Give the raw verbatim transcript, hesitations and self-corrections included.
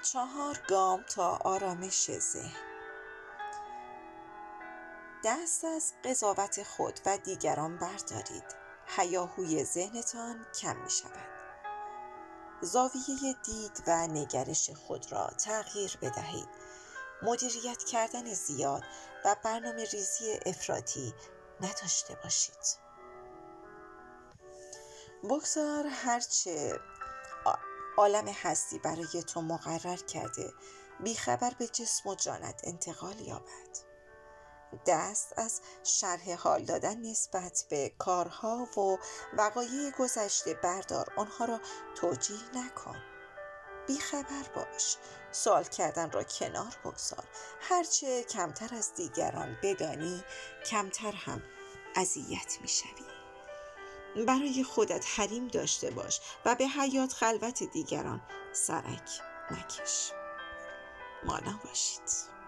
چهار گام تا آرامش ذهن. دست از قضاوت خود و دیگران بردارید. هیاهوی ذهنتان کم می شود. زاویه دید و نگرش خود را تغییر بدهید. مدیریت کردن زیاد و برنامه ریزی افراطی نداشته باشید. بگذار هرچه عالم هستی برای تو مقرر کرده بیخبر به جسم و جانت انتقال یابد. دست از شرح حال دادن نسبت به کارها و وقایع گذشته بردار، آنها را توجیه نکن. بیخبر باش، سوال کردن را کنار بگذار. هرچه کمتر از دیگران بدانی کمتر هم اذیت می‌شوی. برای خودت حریم داشته باش و به حیات خلوت دیگران سرک نکش. مانا باشید.